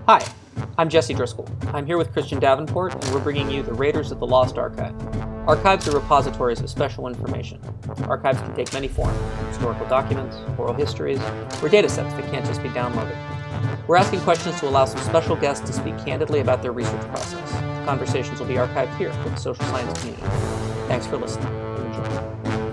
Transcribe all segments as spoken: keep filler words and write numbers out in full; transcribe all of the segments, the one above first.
Hi, I'm Jesse Driscoll. I'm here with Christian Davenport, and we're bringing you the Raiders of the Lost Archive. Archives are repositories of special information. Archives can take many forms: historical documents, oral histories, or data sets that can't just be downloaded. We're asking questions to allow some special guests to speak candidly about their research process. The conversations will be archived here for the social science community. Thanks for listening. Enjoy.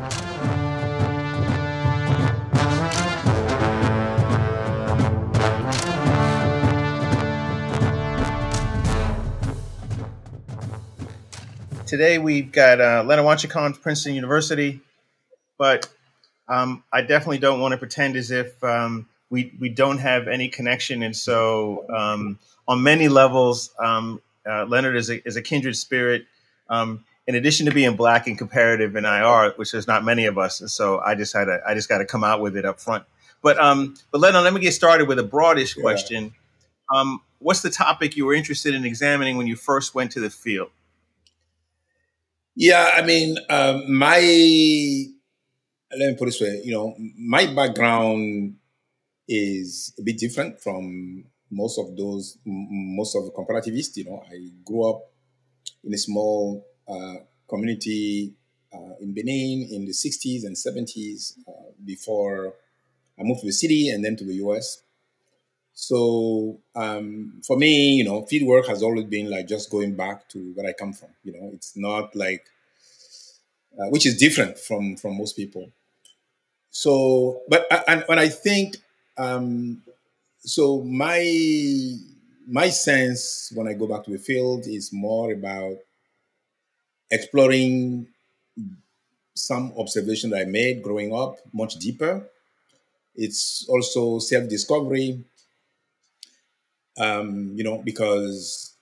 Today we've got uh, Leonard Wanchicon from Princeton University, but um, I definitely don't want to pretend as if um, we we don't have any connection. And so, um, on many levels, um, uh, Leonard is a is a kindred spirit. Um, in addition to being Black and comparative in I R, which there's not many of us, and so I just had to I just got to come out with it up front. But um, but Leonard, let me get started with a broadish Yeah. question. Um, what's the topic you were interested in examining when you first went to the field? Yeah, I mean, um, my, let me put it this way, you know, my background is a bit different from most of those, m- most of the comparativists. You know, I grew up in a small uh, community uh, in Benin in the sixties and seventies uh, before I moved to the city and then to the U S. So um, for me, you know, field work has always been like just going back to where I come from. You know, it's not like, uh, which is different from from most people. So, but I- and when I think, um, so my my sense when I go back to the field is more about exploring some observation that I made growing up much deeper. It's also self-discovery, um, you know, because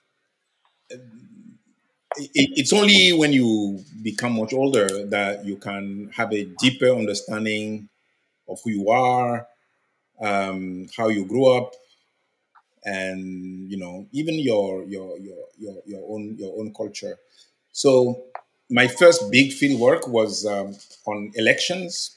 it, it's only when you become much older that you can have a deeper understanding of who you are, um, how you grew up, and you know even your your your your your own your own culture. So my first big field work was um, on elections,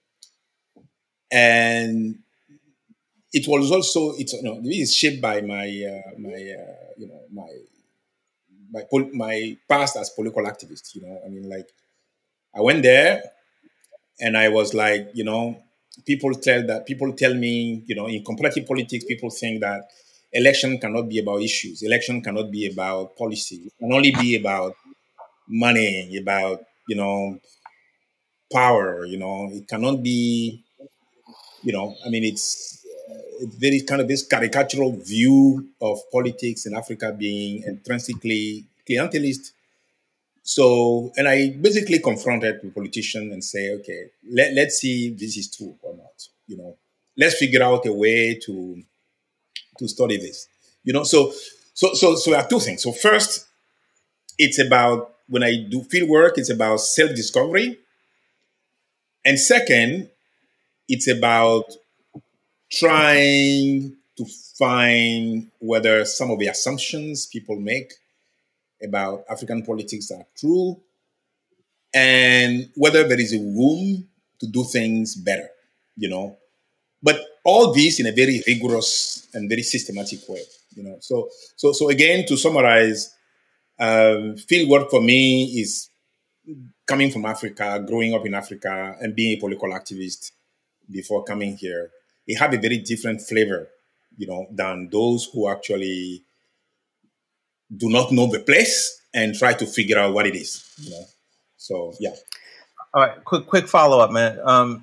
and it was also it's you know it is shaped by my uh, my uh, you know my my pol- my past as political activist. You know, I mean, like I went there and I was like, you know, people tell that people tell me, you know, in comparative politics, people think that election cannot be about issues. Election cannot be about policy. It can only be about money, about, you know, power. You know, it cannot be, you know, I mean, it's uh, it's very kind of this caricatural view of politics in Africa being intrinsically clientelist. So, and I basically confronted the politician and say, okay, let, let's see if this is true or not. You know, let's figure out a way to to study this. You know, so so so so there are two things. So first, it's about when I do field work, it's about self-discovery. And second, it's about trying to find whether some of the assumptions people make about African politics are true and whether there is a room to do things better, you know. But all this in a very rigorous and very systematic way, you know. So, so, so again, to summarize, um, field work for me is coming from Africa, growing up in Africa, and being a political activist before coming here. It had a very different flavor, you know, than those who actually do not know the place and try to figure out what it is, you know. So, yeah. All right, quick quick follow up, man. Um,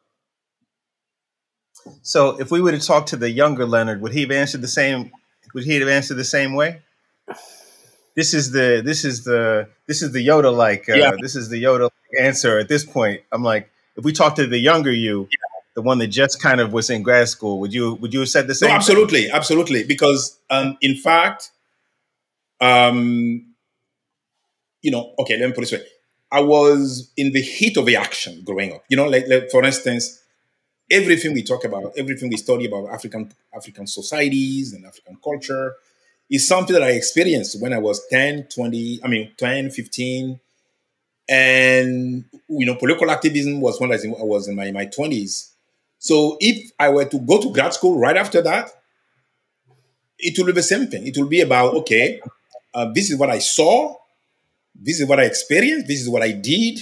so if we were to talk to the younger Leonard, would he have answered the same? Would he have answered the same way? This is the this is the this is the Yoda like Yeah. uh, this is the Yoda answer at this point. I'm like, if we talk to the younger you, the one that just kind of was in grad school, would you would you have said the No, same thing? absolutely, absolutely. Because um, in fact, um, you know, okay, let me put it this way. I was in the heat of the action growing up. You know, like, like for instance, everything we talk about, everything we study about African African societies and African culture is something that I experienced when I was ten, twenty, I mean, ten, fifteen. And, you know, political activism was when I was in, I was in my, my twenties. So if I were to go to grad school right after that, it will be the same thing. It will be about, okay, uh, this is what I saw, this is what I experienced, this is what I did.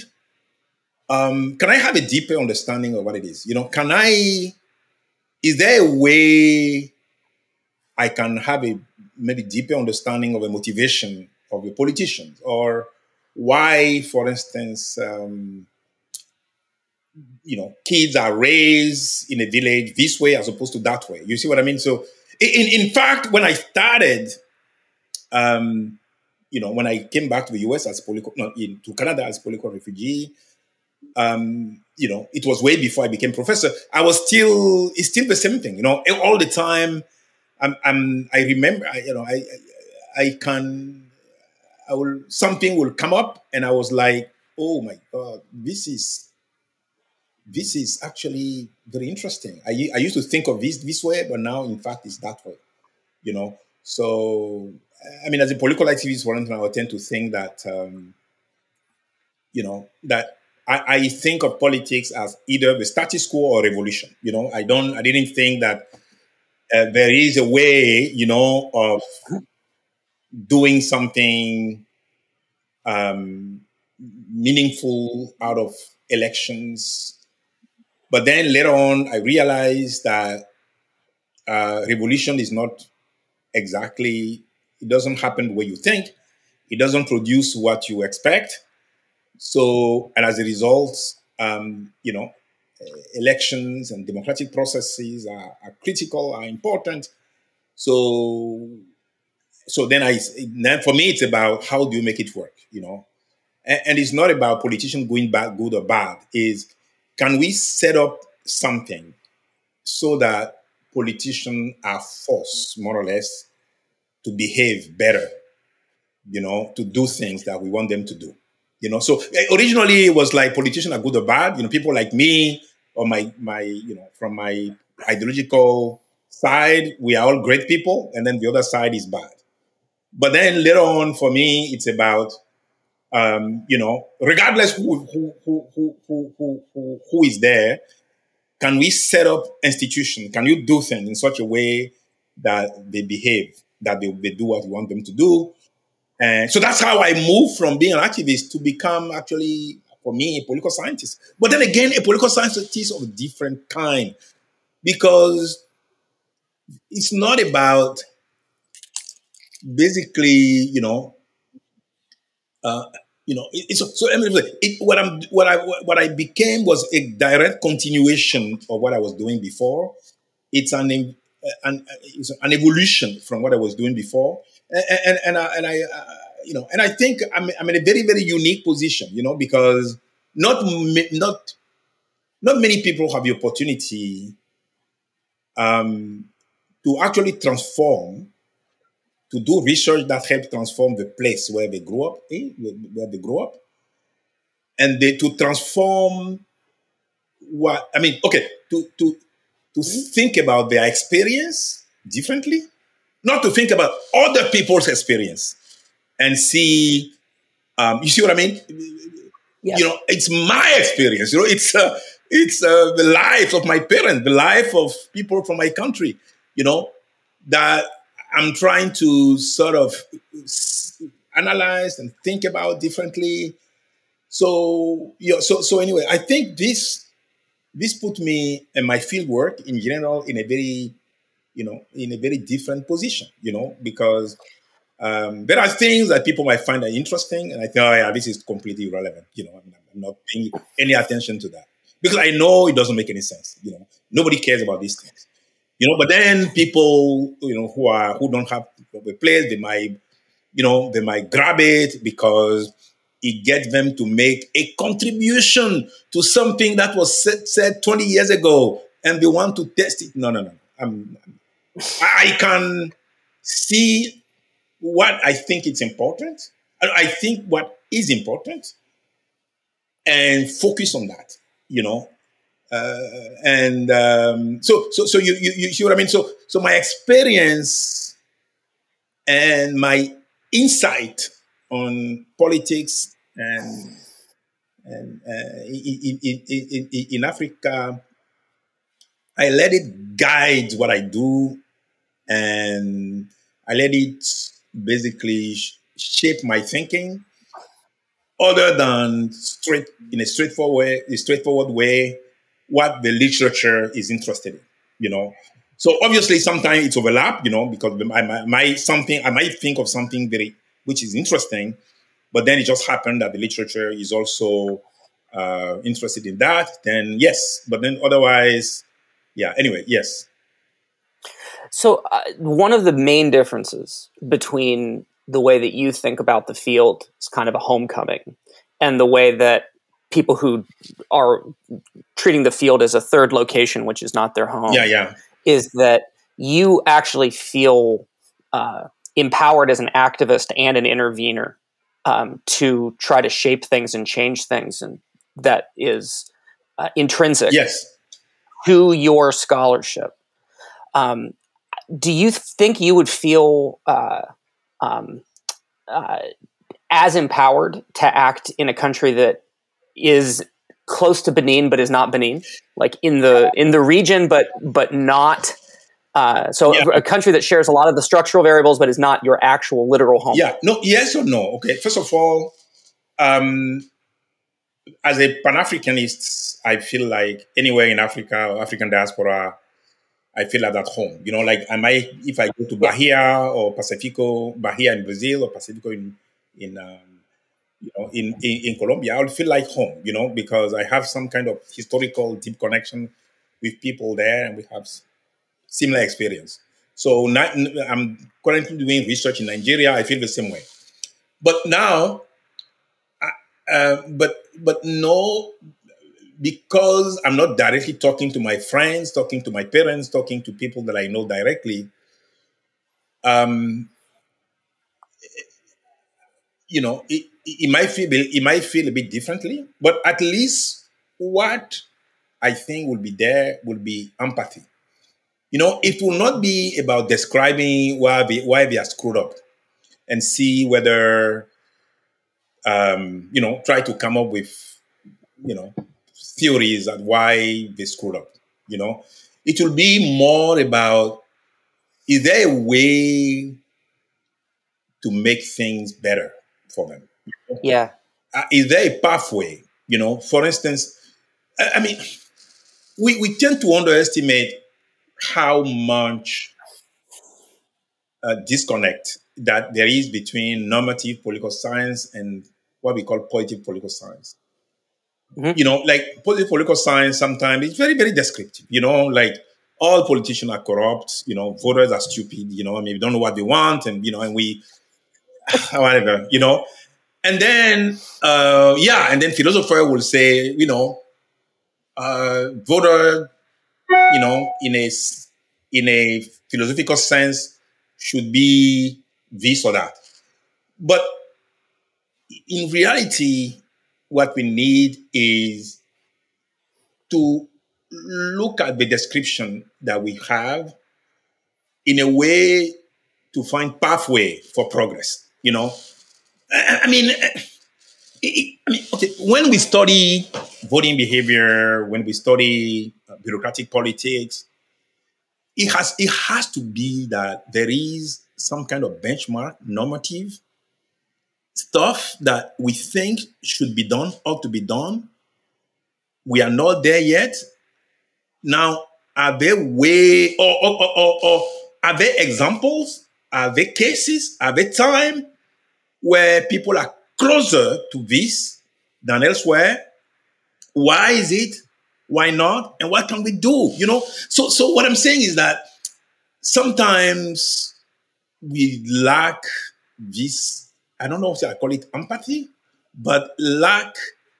Um, can I have a deeper understanding of what it is? You know, can I, is there a way I can have a maybe deeper understanding of the motivation of the politicians, or why, for instance, um, you know, kids are raised in a village this way as opposed to that way. You see what I mean? So, in in fact, when I started, um, you know, when I came back to the U S as a political, no, in, to Canada as a political refugee, um, you know, it was way before I became professor. I was still, it's still the same thing, you know, all the time. I'm, I'm I remember, I, you know, I, I, I can, I will, something will come up, and I was like, oh my God, this is, this is actually very interesting. I, I used to think of this this way, but now, in fact, it's that way, you know. So, I mean, as a political activist, for instance, I would tend to think that, um, you know, that I, I think of politics as either the status quo or revolution. You know, I don't, I didn't think that uh, there is a way, you know, of doing something um, meaningful out of elections. But then later on, I realized that uh, revolution is not exactly, it doesn't happen the way you think. It doesn't produce what you expect. So, and as a result, um, you know, elections and democratic processes are, are critical, are important. So, so then I, then for me, it's about how do you make it work, you know? And, and it's not about politicians going back, good or bad. Is can we set up something so that politicians are forced, more or less, to behave better, you know, to do things that we want them to do. You know, so originally it was like politicians are good or bad. You know, people like me or my my you know from my ideological side, we are all great people, and then the other side is bad. But then later on, for me, it's about um, you know, regardless who who who who who who who is there, can we set up institutions? Can you do things in such a way that they behave, that they, they do what you want them to do? And so that's how I moved from being an activist to become actually, for me, a political scientist. But then again, a political scientist of a different kind, because it's not about basically, you know, uh, you know, it, it's so. I mean, it, what I'm, what I, what I became was a direct continuation of what I was doing before. It's an, an, it's an evolution from what I was doing before, and and, and I. And I uh, You know, and I think I'm, I'm in a very, very unique position, you know, because not not not many people have the opportunity um, to actually transform, to do research that helps transform the place where they grew up, eh, where they grew up, and they to transform what I mean. Okay, to to to think about their experience differently, not to think about other people's experience. And see, um, you see what I mean? Yes. You know, it's my experience. You know, it's uh, it's uh, the life of my parents, the life of people from my country. You know, that I'm trying to sort of analyze and think about differently. So, you know, so so anyway, I think this this put me and my field work in general in a very, you know, in a very different position. You know, because Um, there are things that people might find interesting, and I think, oh yeah, this is completely irrelevant. You know, I'm not paying any attention to that because I know it doesn't make any sense. You know, nobody cares about these things. You know, but then people, you know, who are who don't have a place, they might, you know, they might grab it because it gets them to make a contribution to something that was said, said twenty years ago, and they want to test it. No, no, no. I'm, I can see what I think it's important. I think what is important, and focus on that, you know. Uh, and um, so, so, so you, you, you see what I mean? So, so my experience and my insight on politics and and uh, in, in, in, in, in Africa, I let it guide what I do and I let it basically sh- shape my thinking, other than straight in a straightforward, a straightforward way, what the literature is interested in. You know, so obviously sometimes it's overlap. You know, because I might, might something I might think of something very which is interesting, but then it just happened that the literature is also uh, interested in that. Then yes, but then otherwise, yeah. Anyway, yes. So, uh, one of the main differences between the way that you think about the field as kind of a homecoming and the way that people who are treating the field as a third location, which is not their home, Yeah, yeah. is that you actually feel uh, empowered as an activist and an intervener um, to try to shape things and change things, and that is uh, intrinsic Yes. to your scholarship. Um, do you think you would feel uh, um, uh, as empowered to act in a country that is close to Benin but is not Benin, like in the in the region, but but not uh, so Yeah. a country that shares a lot of the structural variables but is not your actual literal home? Yeah. No. Yes or no? Okay. First of all, um, as a Pan-Africanist, I feel like anywhere in Africa or African diaspora, I feel like at home. You know, like I might if I go to Yeah. Bahia or Pacifico, Bahia in Brazil or Pacifico in in um, you know in, in in Colombia, I'll feel like home. You know, because I have some kind of historical deep connection with people there, and we have s- similar experience. So now, I'm currently doing research in Nigeria. I feel the same way. But now, uh, but but no, because I'm not directly talking to my friends, talking to my parents, talking to people that I know directly. Um, you know, it, it might feel it might feel a bit differently, but at least what I think will be there will be empathy. You know, it will not be about describing why they, why they are screwed up and see whether um, you know try to come up with you know theories on why they screwed up. You know, it will be more about, is there a way to make things better for them? Yeah. Uh, is there a pathway? You know, for instance, I, I mean, we, we tend to underestimate how much uh, disconnect that there is between normative political science and what we call positive political science. Mm-hmm. You know, like positive political science sometimes it's very, very descriptive. You know, like all politicians are corrupt, you know, voters are stupid, you know, I mean, we don't know what they want, and, you know, and we, whatever, you know. And then, uh, yeah, and then philosopher will say, you know, uh, voter, you know, in a in a philosophical sense, should be this or that. But in reality, what we need is to look at the description that we have in a way to find pathway for progress. You know, I, I mean, I mean, okay, when we study voting behavior, when we study uh, bureaucratic politics, it has it has to be that there is some kind of benchmark, normative stuff that we think should be done, ought to be done. We are not there yet. Now, are there way or or, or, or, or are there examples? Are there cases? Are there time where people are closer to this than elsewhere? Why is it? Why not? And what can we do? You know. So so what I'm saying is that sometimes we lack this. I don't know if I call it empathy, but lack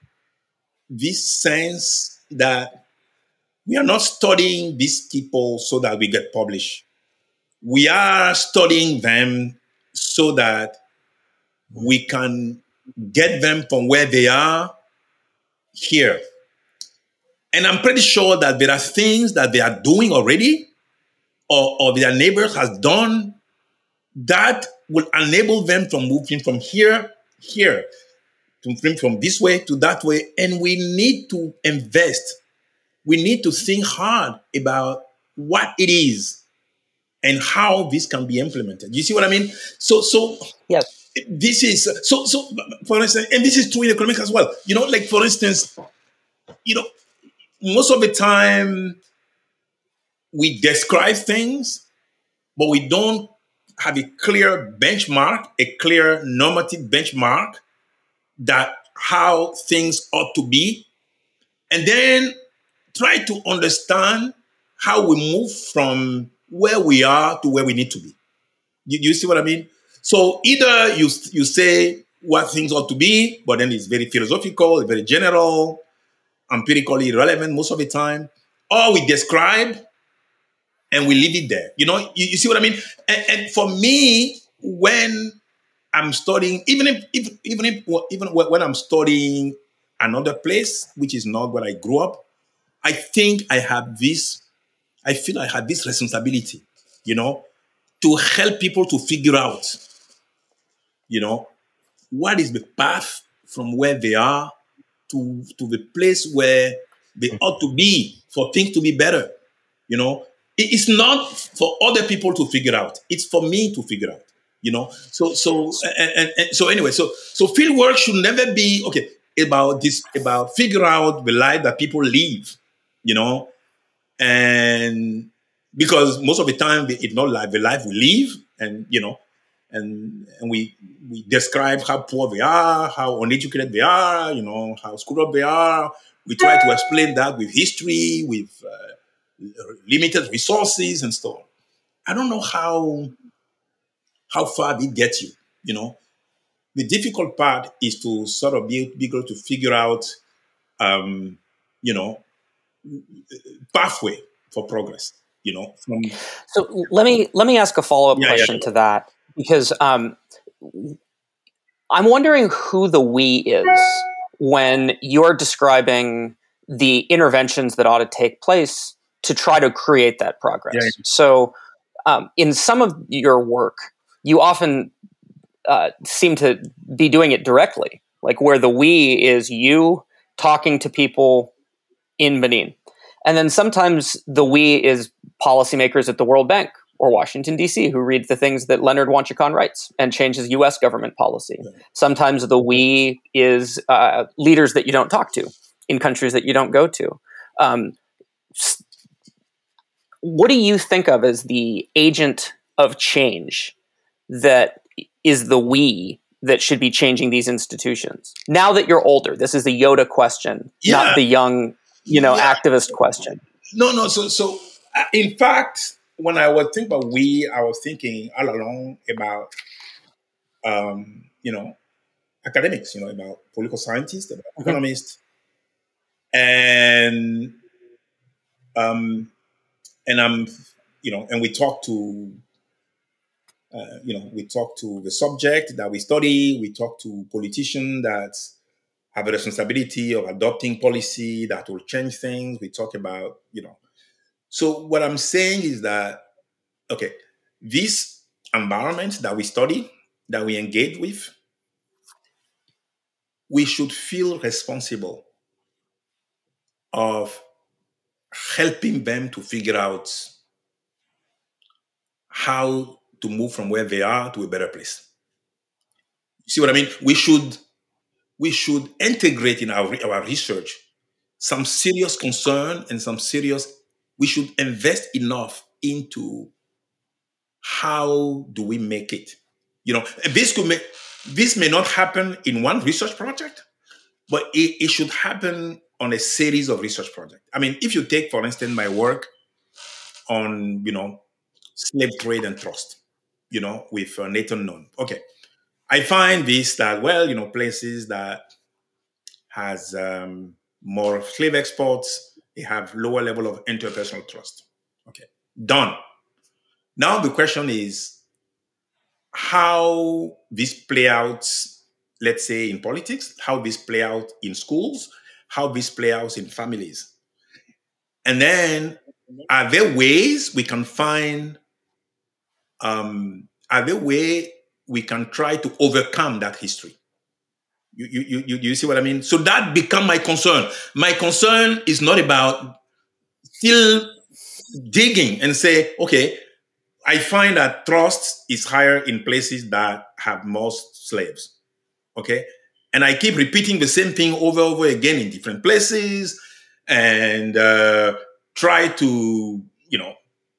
this sense that we are not studying these people so that we get published. We are studying them so that we can get them from where they are here. And I'm pretty sure that there are things that they are doing already or, or their neighbors has done that will enable them from moving from here, here, to move from this way to that way. And we need to invest. We need to think hard about what it is and how this can be implemented. You see what I mean? So, so Yes. this is so. So, for instance, and this is true in economics as well. You know, like for instance, you know, most of the time we describe things, but we don't have a clear benchmark, a clear normative benchmark that how things ought to be, and then try to understand how we move from where we are to where we need to be. You, you see what I mean? So either you you say what things ought to be, but then it's very philosophical, very general, empirically irrelevant most of the time, or we describe and we leave it there. You know, you, you see what I mean? And, and for me, when I'm studying, even if, if even if even when I'm studying another place, which is not where I grew up, I think I have this, I feel I have this responsibility, you know, to help people to figure out, you know, what is the path from where they are to, to the place where they ought to be for things to be better. You know, it's not for other people to figure out. It's for me to figure out, you know. So, so, and, and, and so anyway, so, so field work should never be, okay, about this, about figure out the life that people live, you know, and because most of the time it's not like the life we live, and, you know, and and we we describe how poor they are, how uneducated they are, you know, how screwed up they are. We try to explain that with history, with uh, limited resources and so on. I don't know how how far it gets you, you know. The difficult part is to sort of be, be able to figure out, um, you know, pathway for progress, you know. From, so let me let me ask a follow-up yeah, question yeah. to that, because um, I'm wondering who the we is when you're describing the interventions that ought to take place to try to create that progress. Yeah, yeah. So um, in some of your work, you often uh, seem to be doing it directly, like where the we is you talking to people in Benin. And then sometimes the we is policymakers at the World Bank or Washington, D C, who read the things that Leonard Wanchicon writes and changes U S government policy. Yeah. Sometimes the we is uh, leaders that you don't talk to in countries that you don't go to. Um, what do you think of as the agent of change that is the we that should be changing these institutions? Now that you're older, this is the Yoda question, Yeah. not the young, you know, Yeah. activist question. No, no. So, so uh, in fact, when I was thinking about we, I was thinking all along about, um, you know, academics, you know, about political scientists, about Mhm. economists, and um, and I'm, you know, and we talk to, uh, you know, we talk to the subject that we study. We talk to politicians that have a responsibility of adopting policy that will change things. We talk about, you know. So what I'm saying is that, okay, this environment that we study, that we engage with, we should feel responsible of helping them to figure out how to move from where they are to a better place. You see what I mean? We should we should integrate in our, our research some serious concern and some serious, we should invest enough into how do we make it. You know, this could make, this may not happen in one research project, but it, it should happen on a series of research projects. I mean, if you take, for instance, my work on, you know, slave trade and trust, you know, with uh, Nathan Nunn. Okay. I find this that, well, you know, places that has um, more slave exports, they have lower level of interpersonal trust. Okay. Done. Now the question is how this play out, let's say in politics, how this play out in schools, how this play out in families. And then are there ways we can find, um, are there ways we can try to overcome that history? You, you, you, you see what I mean? So that become my concern. My concern is not about still digging and say, okay, I find that trust is higher in places that have most slaves. Okay. And I keep repeating the same thing over and over again in different places and uh, try to, you know,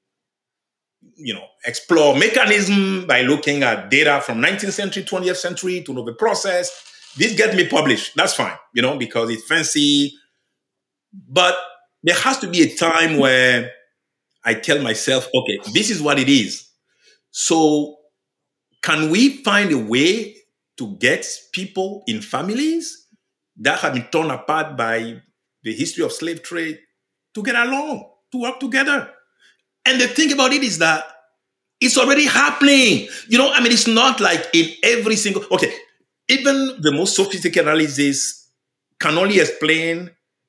you know, explore mechanism by looking at data from nineteenth century, twentieth century to know the process. This gets me published. That's fine, you know, because it's fancy. But there has to be a time where I tell myself, okay, this is what it is. So can we find a way to get people in families that have been torn apart by the history of slave trade to get along, to work together? And the thing about it is that it's already happening. You know, I mean, it's not like in every single, okay, even the most sophisticated analysis can only explain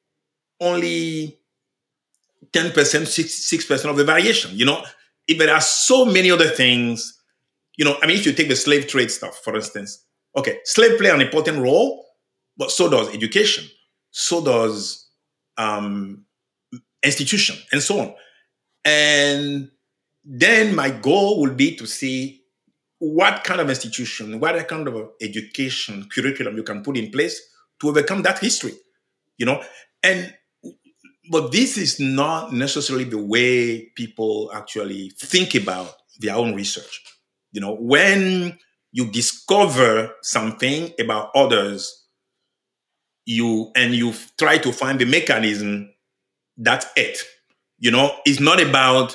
only ten percent, six percent of the variation. You know, if there are so many other things, you know, I mean, if you take the slave trade stuff, for instance, okay, slave play an important role, but so does education, so does um, institution, and so on. And then my goal will be to see what kind of institution, what kind of education curriculum you can put in place to overcome that history, you know? And, but this is not necessarily the way people actually think about their own research. You know, when you discover something about others, you, and you try to find the mechanism, that's it. You know, it's not about,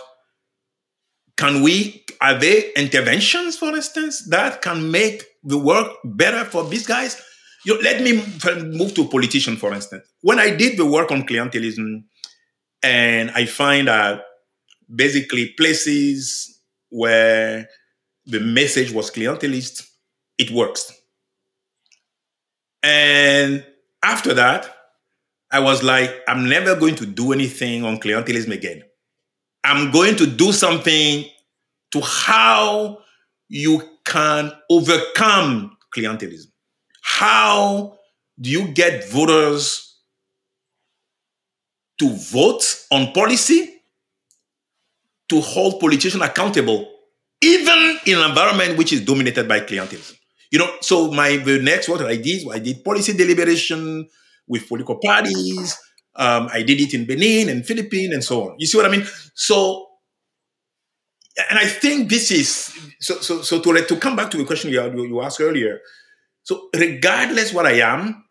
can we, are there interventions, for instance, that can make the work better for these guys? You know, let me move to politician, for instance. When I did the work on clientelism, and I find that basically places where the message was clientelist, it works. And after that, I was like, I'm never going to do anything on clientelism again. I'm going to do something to how you can overcome clientelism. How do you get voters to vote on policy, to hold politicians accountable, even in an environment which is dominated by clientelism? You know, so my the next what I did, I did policy deliberation with political parties. Um, I did it in Benin and Philippines and so on. You see what I mean? So, and I think this is, so so, so to, to come back to the question you, you asked earlier, so regardless what I am,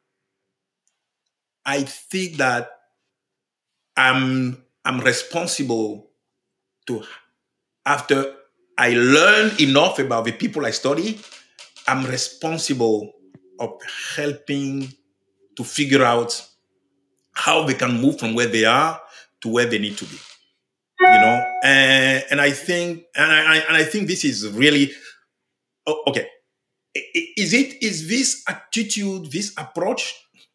I think that I'm, I'm responsible to, after I learn enough about the people I study, I'm responsible of helping to figure out how they can move from where they are to where they need to be. You know, and and I think and I and I think this is really oh, okay. Is it is this attitude, this approach,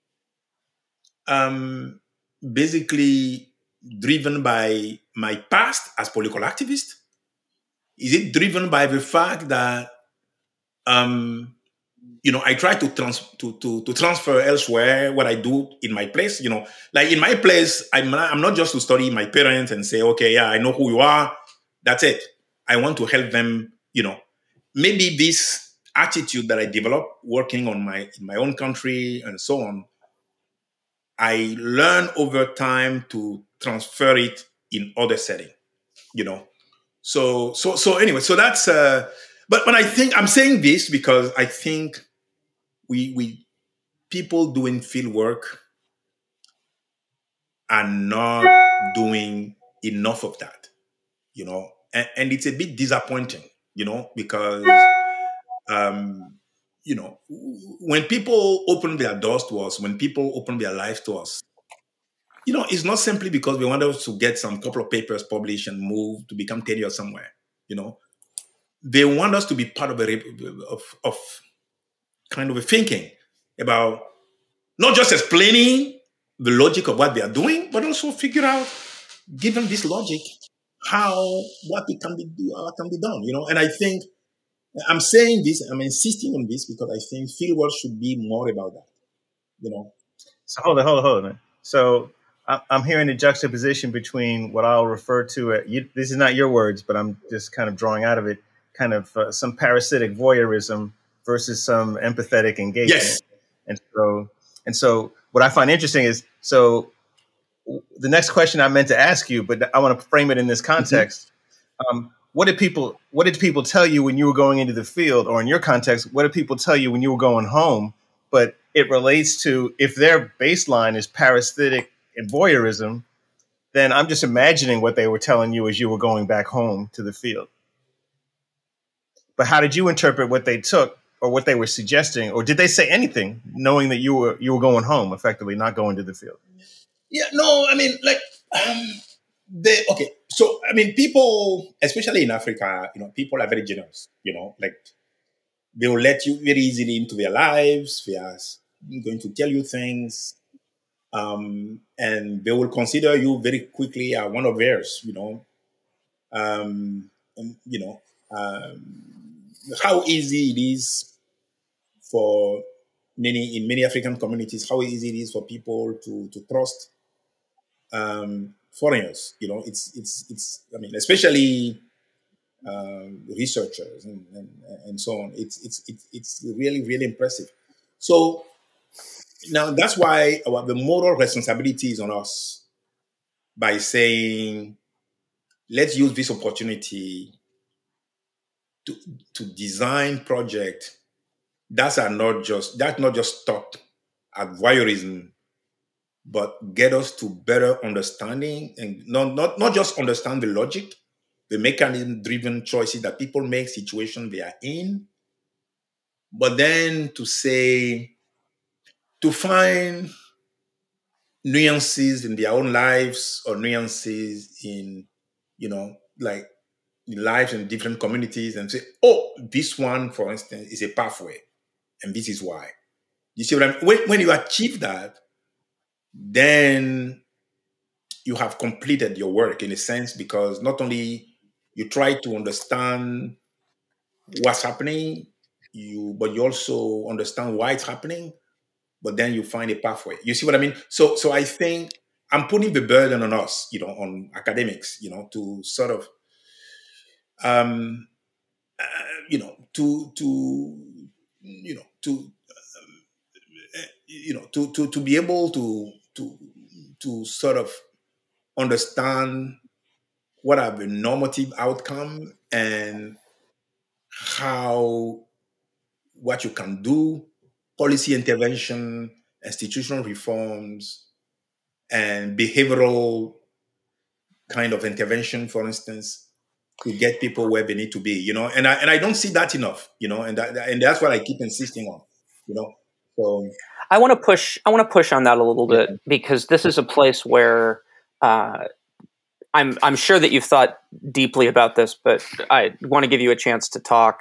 um, basically driven by my past as political activist? Is it driven by the fact that um, you know, I try to, trans- to, to, to transfer elsewhere what I do in my place? You know, like in my place, I'm not, I'm not just to study my parents and say, okay, yeah, I know who you are. That's it. I want to help them, you know. Maybe this attitude that I developed working on my in my own country and so on, I learn over time to transfer it in other setting, you know. So so so anyway, so that's uh but but I think I'm saying this because I think we we people doing field work are not doing enough of that, you know, and, and it's a bit disappointing, you know, because um, you know, when people open their doors to us, when people open their lives to us, you know, it's not simply because we want us to get some couple of papers published and move to become tenure somewhere, you know. They want us to be part of a of, of kind of a thinking about not just explaining the logic of what they are doing, but also figure out, given this logic, how what it can be do, how it can be done, you know. And I think I'm saying this, I'm insisting on this because I think fieldwork should be more about that, you know. So hold on, hold on, hold on. So I- I'm hearing a juxtaposition between what I'll refer to at you, this is not your words, but I'm just kind of drawing out of it, kind of uh, some parasitic voyeurism versus some empathetic Yes. engagement. And so, and so, what I find interesting is so the next question I meant to ask you, but I want to frame it in this context. Mm-hmm. Um, what did people What did people tell you when you were going into the field, or in your context, what did people tell you when you were going home? But it relates to if their baseline is parasitic and voyeurism, then I'm just imagining what they were telling you as you were going back home to the field. But how did you interpret what they took or what they were suggesting, or did they say anything, knowing that you were you were going home, effectively not going to the field? Yeah, no, I mean, like, um, they, okay, so, I mean, people, especially in Africa, you know, people are very generous, you know, like, they will let you very easily into their lives. They are going to tell you things, um, and they will consider you very quickly uh, one of theirs, you know. Um, and, you know, um, how easy it is for many, in many African communities, how easy it is for people to, to trust um, foreigners. You know, it's, it's, it's, I mean, especially um, researchers and, and, and so on. It's, it's, it's, it's really, really impressive. So now that's why our, the moral responsibility is on us by saying, let's use this opportunity to, to design projects that are not just, that's not just stopped at voyeurism, but get us to better understanding and not, not, not just understand the logic, the mechanism-driven choices that people make, situations they are in, but then to say, to find nuances in their own lives or nuances in, you know, like lives in different communities and say, oh, this one, for instance, is a pathway and this is why. You see what I mean? When, when you achieve that, then you have completed your work in a sense, because not only you try to understand what's happening, you but you also understand why it's happening, but then you find a pathway. You see what I mean? So so I think I'm putting the burden on us, you know, on academics, you know, to sort of um uh, you know, to to you know, to um, uh, you know, to to to be able to to to sort of understand what are the normative outcome and how what you can do, policy intervention, institutional reforms, and behavioral kind of intervention, for instance, to get people where they need to be, you know. And I and I don't see that enough, you know, and that, and that's what I keep insisting on, you know. So I want to push. I want to push on that a little yeah. bit, because this is a place where uh, I'm. I'm sure that you've thought deeply about this, but I want to give you a chance to talk.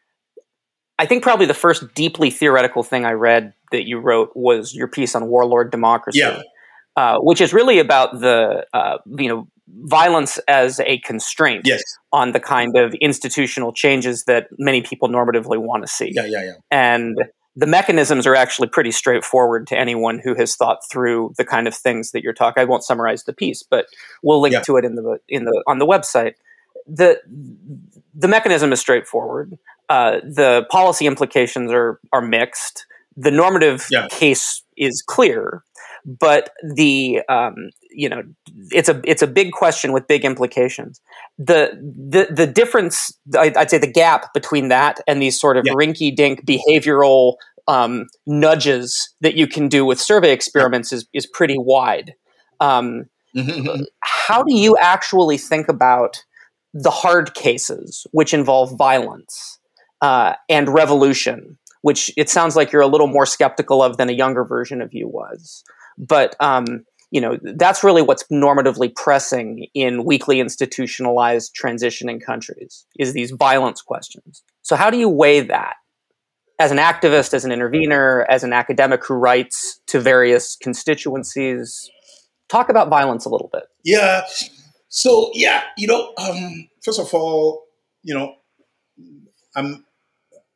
I think probably the first deeply theoretical thing I read that you wrote was your piece on warlord democracy, Yeah. uh, which is really about the uh, you know violence as a constraint Yes. on the kind of institutional changes that many people normatively want to see. Yeah, yeah, yeah. And the mechanisms are actually pretty straightforward to anyone who has thought through the kind of things that you're talking. I won't summarize the piece, but we'll link Yeah. to it in the in the on the website. The the mechanism is straightforward. Uh, the policy implications are are mixed. The normative Yeah. case is clear, but the um, you know it's a it's a big question with big implications. The the the difference, I'd say, the gap between that and these sort of Yeah. rinky-dink behavioral um, nudges that you can do with survey experiments is is pretty wide. Um, Mm-hmm. how do you actually think about the hard cases, which involve violence uh, and revolution, which it sounds like you're a little more skeptical of than a younger version of you was? But um, you know, that's really what's normatively pressing in weakly institutionalized transitioning countries, is these violence questions. So how do you weigh that as an activist, as an intervener, as an academic who writes to various constituencies? Talk about violence a little bit. Yeah. So yeah, you know, um, first of all, you know, I'm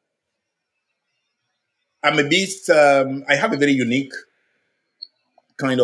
I'm a bit. Um, I have a very unique kind of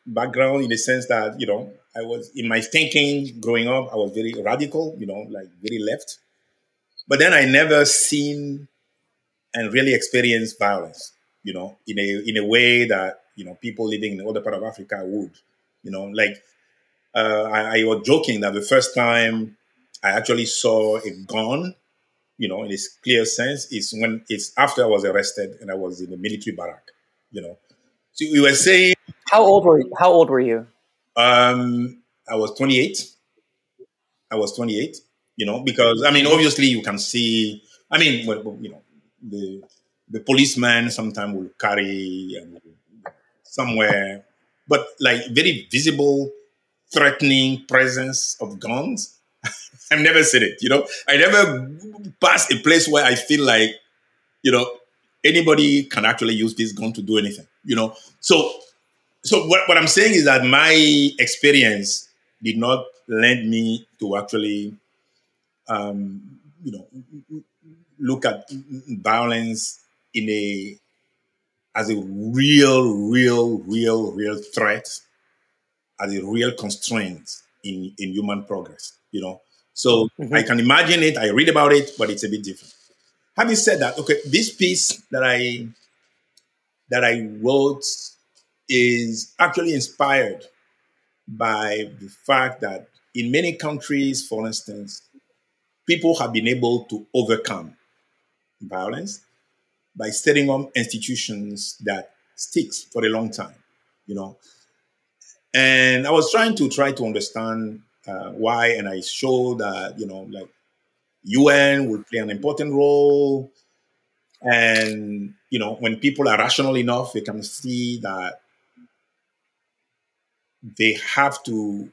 background in the sense that, you know, I was in my thinking growing up, I was very radical, you know, like very left. But then I never seen and really experienced violence, you know, in a in a way that, you know, people living in the other part of Africa would, you know, like uh, I, I was joking that the first time I actually saw a gun, you know, in its clear sense, is when it's after I was arrested and I was in the military barrack, you know. So we were saying, How old were you? How old were you? um, I was twenty-eight. I was twenty-eight, you know, because I mean, obviously you can see, I mean, well, you know, the the policeman sometimes will carry um, somewhere, but like very visible, threatening presence of guns. I've never seen it, you know. I never passed a place where I feel like, you know, anybody can actually use this gun to do anything, you know. So, so what, what I'm saying is that my experience did not lend me to actually, um, you know, look at violence in a as a real, real, real, real threat, as a real constraint in, in human progress, you know. So Mhm. I can imagine it, I read about it, but it's a bit different. Having said that, okay, this piece that I that I wrote is actually inspired by the fact that in many countries, for instance, people have been able to overcome violence by setting up institutions that sticks for a long time, you know. And I was trying to try to understand uh, why, and I showed that, you know, like U N will play an important role, and you know, when people are rational enough, they can see that they have to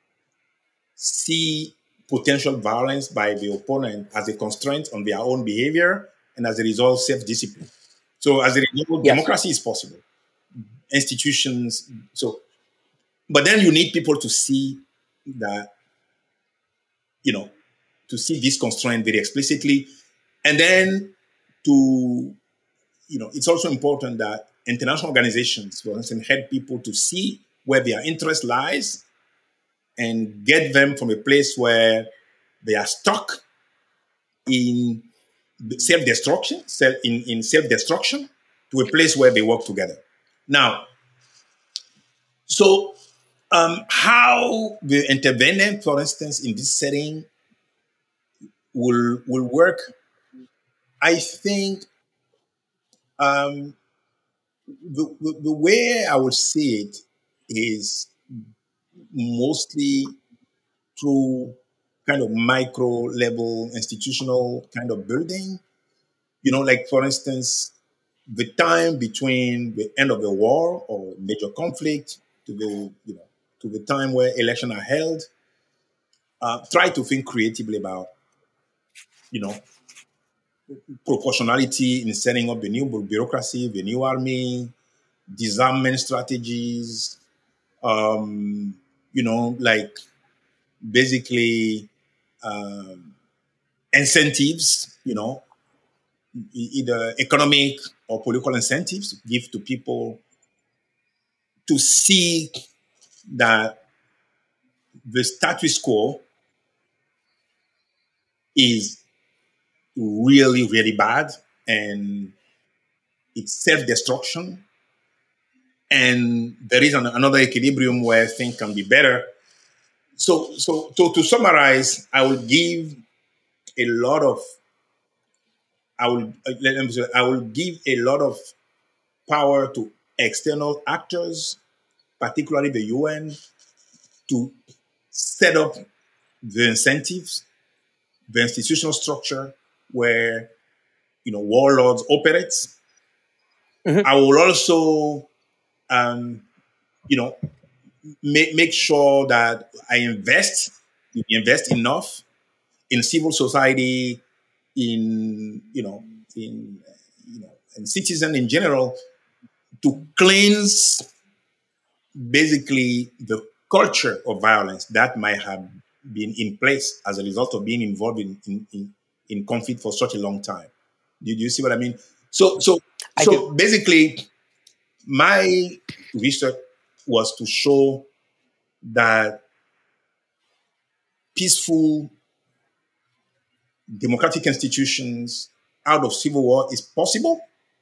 see potential violence by the opponent as a constraint on their own behavior, and as a result, self-discipline. So as a result, Yes. democracy is possible. Institutions, so, but then you need people to see that, you know, to see this constraint very explicitly, and then to, you know, it's also important that international organizations, for instance, help people to see where their interest lies and get them from a place where they are stuck in self-destruction, self, in, in self-destruction, to a place where they work together. Now, so um, how the intervenant, for instance, in this setting will will work, I think um, the, the, the way I would see it is mostly through kind of micro level institutional kind of building. You know, like for instance, the time between the end of the war or major conflict to the, you know, to the time where elections are held, uh, try to think creatively about, you know, proportionality in setting up the new bureaucracy, the new army, disarmament strategies, um, you know, like basically um, incentives, you know, e- either economic or political incentives to give to people to see that the status quo is really, really bad and it's self-destruction. And there is an, another equilibrium where things can be better. So, so to, to summarize, I will give a lot of, I will uh, let me say, I will give a lot of power to external actors, particularly the U N, to set up the incentives, the institutional structure where, you know, warlords operate. Mhm. I will also, um, you know, make make sure that I invest, invest enough in civil society, in, you know, in, you know, and citizen in general, to cleanse basically the culture of violence that might have been in place as a result of being involved in in, in, in conflict for such a long time. Do you see what I mean? So so I so do. basically, my research was to show that peaceful democratic institutions out of civil war is possible.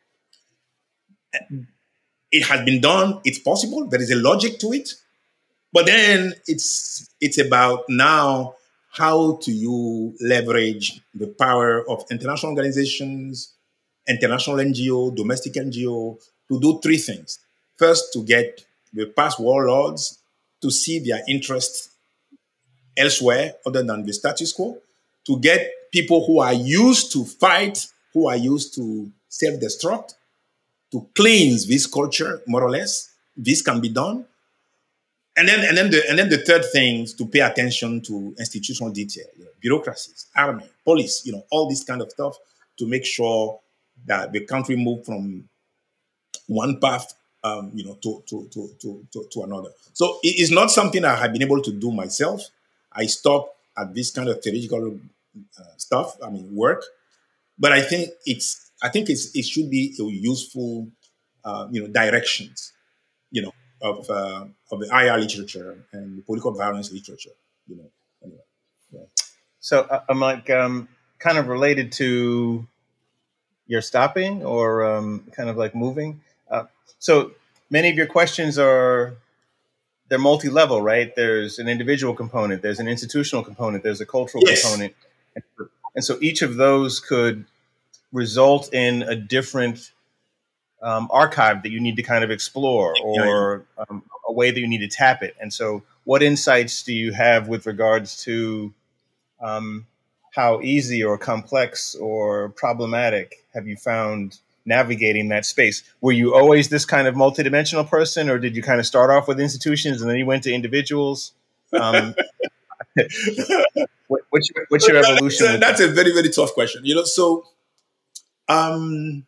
It has been done. It's possible. There is a logic to it. But then it's it's about now how do you leverage the power of international organizations, international N G O, domestic N G O, to do three things. First, to get the past warlords to see their interests elsewhere other than the status quo, to get people who are used to fight, who are used to self-destruct, to cleanse this culture, more or less. This can be done. And then, and then, the, and then the third thing is to pay attention to institutional detail, you know, bureaucracies, army, police, you know, all this kind of stuff to make sure that the country move from one path, um, you know, to to, to to to to another. So it is not something I have been able to do myself. I stopped at this kind of theoretical uh, stuff. I mean, work, but I think it's I think it's it should be a useful, uh, you know, directions, you know. Of uh, of the I R literature and the political violence literature, you know. Anyway, yeah. So uh, I'm like um, kind of related to your stopping or um, kind of like moving. Uh, so many of your questions are they're multi-level, right? There's an individual component, there's an institutional component, there's a cultural Yes. component, and, and so each of those could result in a different Um, archive that you need to kind of explore, or um, a way that you need to tap it. And so, what insights do you have with regards to um, how easy or complex or problematic have you found navigating that space? Were you always this kind of multidimensional person, or did you kind of start off with institutions and then you went to individuals? Um, what, what's your, what's your evolution? That's, a, that's that? a very, very tough question. You know, so um,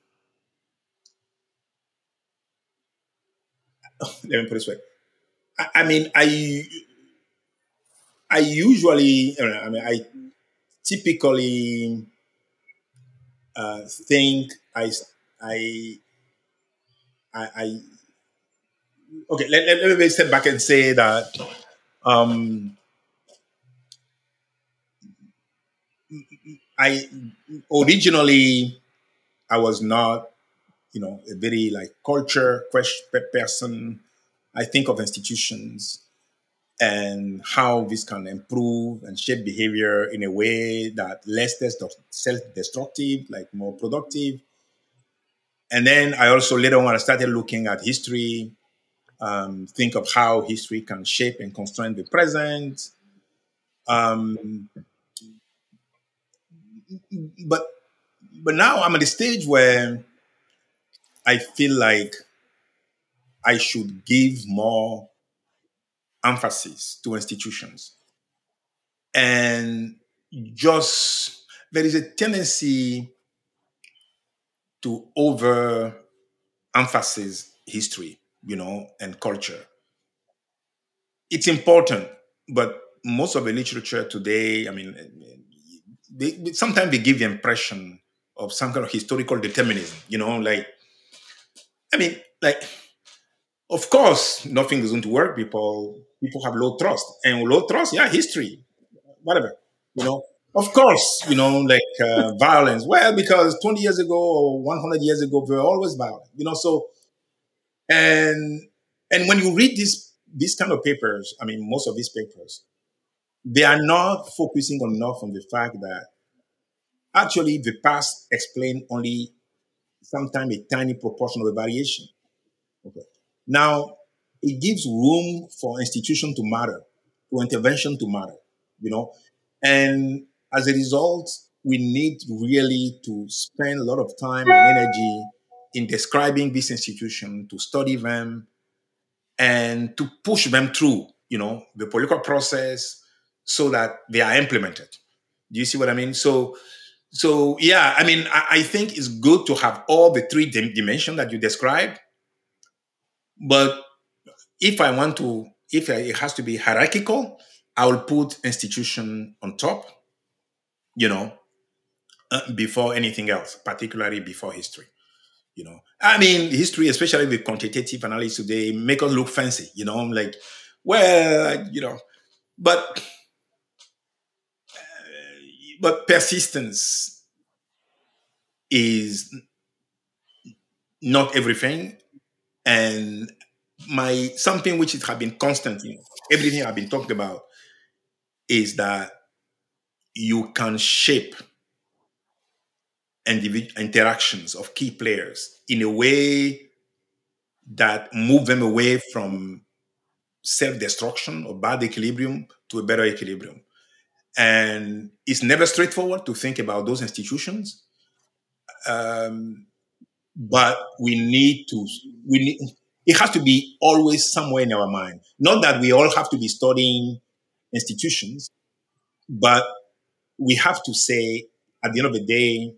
let me put it this way. I, I mean, I I usually, I mean, I typically uh, think I I I, I okay. Let, let, let me step back and say that um, I originally I was not, you know, a very like culture person. I think of institutions and how this can improve and shape behavior in a way that less self-destructive, like more productive. And then I also later on I started looking at history, um, think of how history can shape and constrain the present. Um, but but now I'm at a stage where I feel like I should give more emphasis to institutions. And just, there is a tendency to over emphasize history, you know, and culture. It's important, but most of the literature today, I mean, they, sometimes they give the impression of some kind of historical determinism, you know, like, I mean, like, of course, nothing is going to work. People, people have low trust, and low trust, yeah, history, whatever, you know. Of course, you know, like uh, violence. Well, because twenty years ago or one hundred years ago, we were always violent, you know. So, and and when you read these these kind of papers, I mean, most of these papers, they are not focusing enough on the fact that actually the past explain only sometimes a tiny proportion of the variation. Okay. Now, it gives room for institution to matter, for intervention to matter, you know, and as a result, we need really to spend a lot of time and energy in describing this institution, to study them, and to push them through, you know, the political process so that they are implemented. Do you see what I mean? So, so yeah, I mean, I, I think it's good to have all the three dim- dimensions that you described, but if I want to, if it has to be hierarchical, I will put institution on top, you know, uh, before anything else, particularly before history. You know, I mean, history, especially with quantitative analysis today, make us look fancy. You know, I'm like, well, you know, but but persistence is not everything, and my something which has been constant. You know, everything I've been talking about is that you can shape individual interactions of key players in a way that move them away from self-destruction or bad equilibrium to a better equilibrium. And it's never straightforward to think about those institutions. Um, but we need to, we need, it has to be always somewhere in our mind. Not that we all have to be studying institutions, but we have to say, at the end of the day,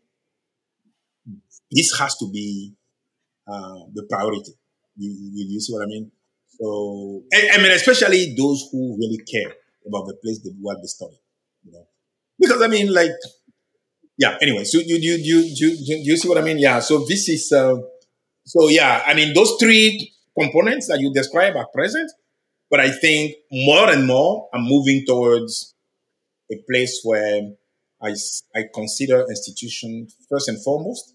this has to be uh, the priority. You, you, you see what I mean? So, I, I mean, especially those who really care about the place that what they study, you know, because I mean, like, yeah. Anyway, so you you you you you, you see what I mean? Yeah. So this is uh, so yeah. I mean, those three components that you describe are present, but I think more and more I'm moving towards a place where I I consider institution first and foremost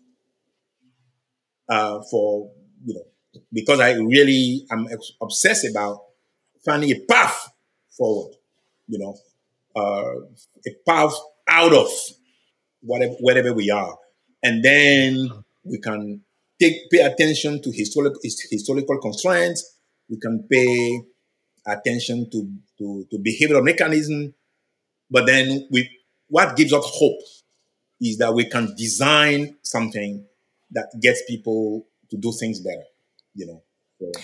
uh, for you know. Because I really am obsessed about finding a path forward, you know, uh, a path out of whatever wherever we are, and then we can take pay attention to historical historical constraints. We can pay attention to to, to behavioral mechanism, but then we what gives us hope is that we can design something that gets people to do things better. You know. So,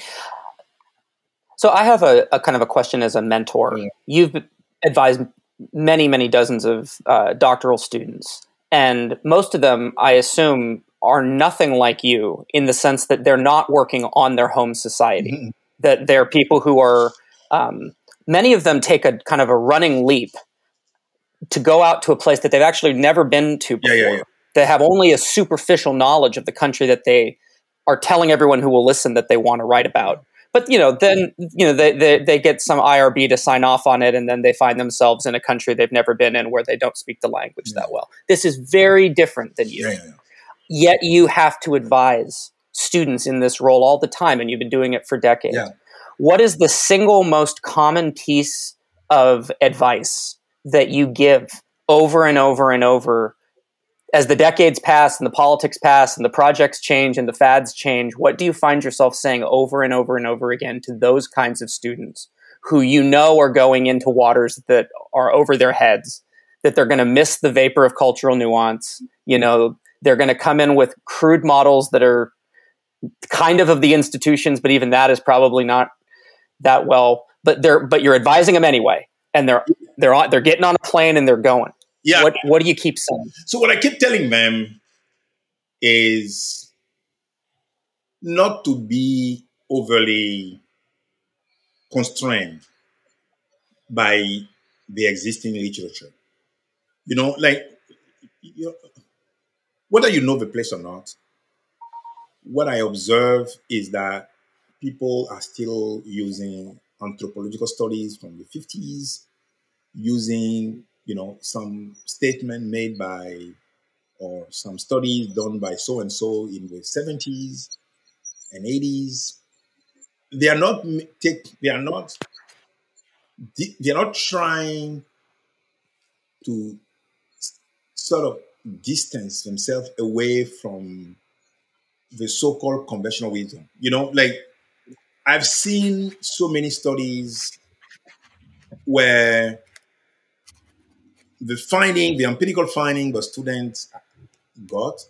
so I have a, a kind of a question as a mentor. Yeah. You've advised many, many dozens of uh, doctoral students, and most of them, I assume, are nothing like you in the sense that they're not working on their home society. Mm-hmm. That they're people who are, um, many of them take a kind of a running leap to go out to a place that they've actually never been to before. Yeah, yeah, yeah. They have only a superficial knowledge of the country that they are telling everyone who will listen that they want to write about. But, you know, then, you know, they, they, they get some I R B to sign off on it, and then they find themselves in a country they've never been in where they don't speak the language yeah. that well. This is very different than you. Yeah, yeah, yeah. Yet you have to advise students in this role all the time, and you've been doing it for decades. Yeah. What is the single most common piece of advice that you give over and over and over as the decades pass and the politics pass and the projects change and the fads change? What do you find yourself saying over and over and over again to those kinds of students who you know are going into waters that are over their heads, that they're going to miss the vapor of cultural nuance? You know, they're going to come in with crude models that are kind of of the institutions, but even that is probably not that well. But they're but you're advising them anyway, and they're they're on, they're getting on a plane and they're going. Yeah. What what do you keep saying? So what I keep telling them is not to be overly constrained by the existing literature. You know, like, you know, whether you know the place or not, what I observe is that people are still using anthropological studies from the fifties, using, you know, some statement made by or some studies done by so-and-so in the seventies and eighties. They are not take, they are not they are not trying to sort of distance themselves away from the so-called conventional wisdom. You know, like, I've seen so many studies where the finding, the empirical finding the students got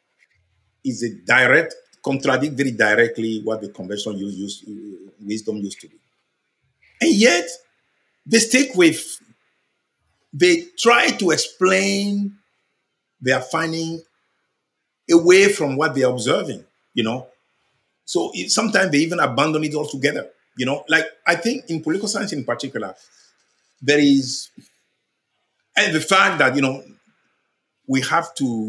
is a direct, contradict very directly what the conventional use, use, wisdom used to be. And yet, they stick with, they try to explain their finding away from what they're observing, you know. So it, sometimes they even abandon it altogether, you know. Like, I think in political science in particular, there is, and the fact that, you know, we have to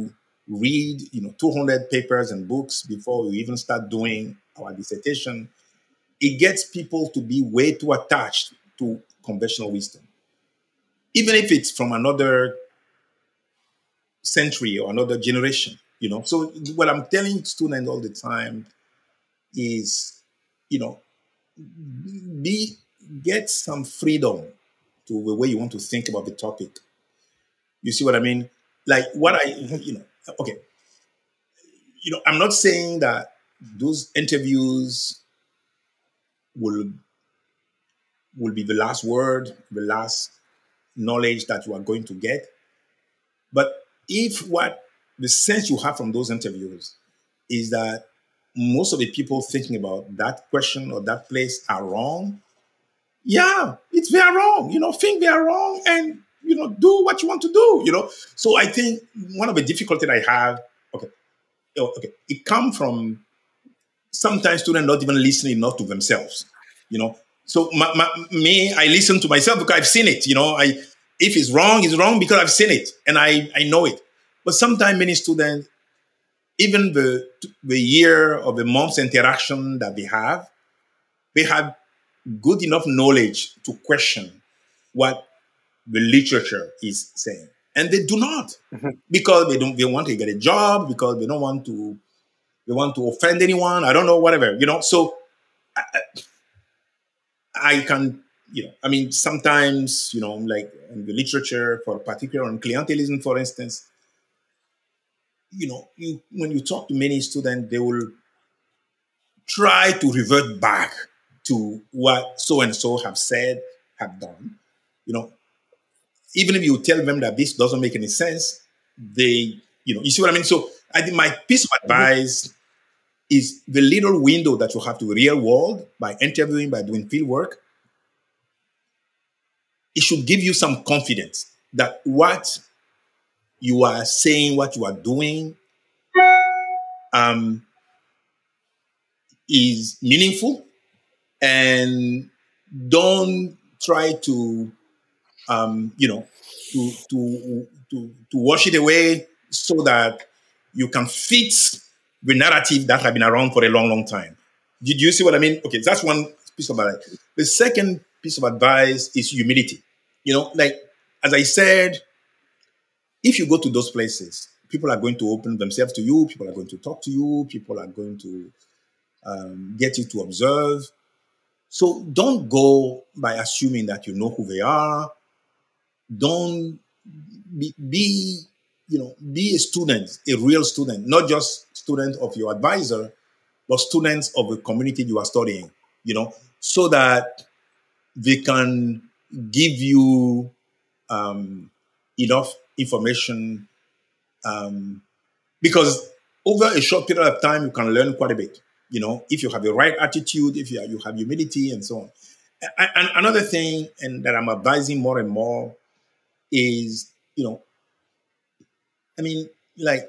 read, you know, two hundred papers and books before we even start doing our dissertation, it gets people to be way too attached to conventional wisdom, even if it's from another century or another generation, you know. So what I'm telling students all the time is, you know, be get some freedom to the way you want to think about the topic. You see what I mean? Like what I, you know, okay. You know, I'm not saying that those interviews will will be the last word, the last knowledge that you are going to get. But if what the sense you have from those interviews is that most of the people thinking about that question or that place are wrong, yeah, it's they are wrong. You know, think they are wrong and, you know, do what you want to do, you know. So I think one of the difficulties I have, okay, oh, okay, it comes from sometimes students not even listening enough to themselves, you know. So my, my, me, I listen to myself because I've seen it, you know. I if it's wrong, it's wrong because I've seen it and I, I know it. But sometimes many students, even the the year or the month's interaction that they have, they have good enough knowledge to question what the literature is saying, and they do not Mhm. because they don't. They want to get a job because they don't want to. They want to offend anyone. I don't know, whatever, you know. So I, I can, you know, I mean, sometimes, you know, like in the literature, for particular on clientelism, for instance, you know, you when you talk to many students, they will try to revert back to what so and so have said, have done. You know, even if you tell them that this doesn't make any sense, they, you know, you see what I mean? So I think my piece of Mhm. advice is the little window that you have to the real world by interviewing, by doing field work. It should give you some confidence that what you are saying, what you are doing, um, is meaningful, and don't try to, um, you know, to to to to wash it away so that you can fit the narrative that have been around for a long, long time. Did you see what I mean? Okay, that's one piece of advice. The second piece of advice is humility. You know, like as I said, if you go to those places, people are going to open themselves to you. People are going to talk to you. People are going to um, get you to observe. So don't go by assuming that you know who they are. Don't be, be you know, be a student, a real student, not just student of your advisor, but students of the community you are studying, you know, so that they can give you um, enough information, um, because over a short period of time, you can learn quite a bit, you know, if you have the right attitude, if you, you have humility and so on. And, and another thing, and that I'm advising more and more is, you know, I mean, like,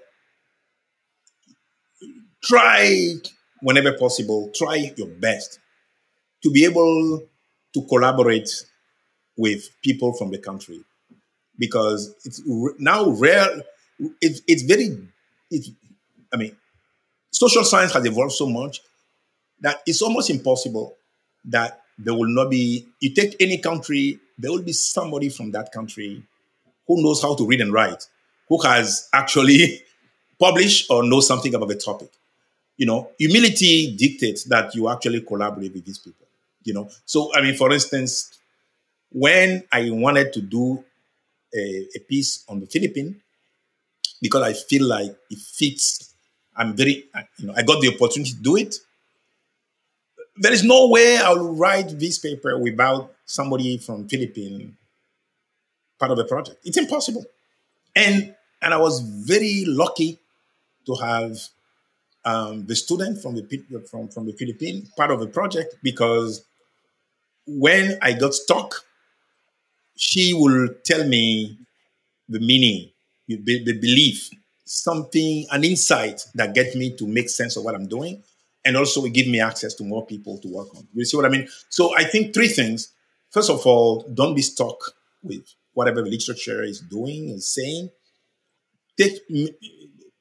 try whenever possible, try your best to be able to collaborate with people from the country, because it's r- now rare. It's, it's very, it's, I mean, social science has evolved so much that it's almost impossible that there will not be, you take any country, there will be somebody from that country who knows how to read and write, who has actually published or knows something about the topic. You know, humility dictates that you actually collaborate with these people. You know, so I mean, for instance, when I wanted to do a, a piece on the Philippines, because I feel like it fits, I'm very, you know, I got the opportunity to do it. There is no way I'll write this paper without somebody from Philippines part of the project. It's impossible. And and I was very lucky to have um, the student from the Phil- from from the Philippines part of the project, because when I got stuck, she will tell me the meaning, the, the belief, something, an insight that gets me to make sense of what I'm doing, and also give me access to more people to work on. You see what I mean? So I think three things. First of all, don't be stuck with whatever the literature is doing and saying. Take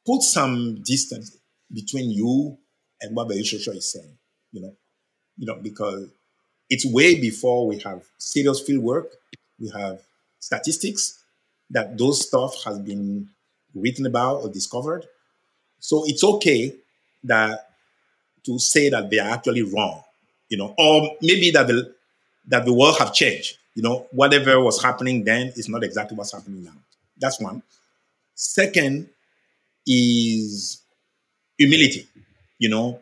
put some distance between you and what the literature is saying, you know, you know, because it's way before we have serious field work, we have statistics that those stuff has been written about or discovered. So it's okay that to say that they are actually wrong, you know, or maybe that the that the world have changed. You know, whatever was happening then is not exactly what's happening now. That's one. Second is humility. You know,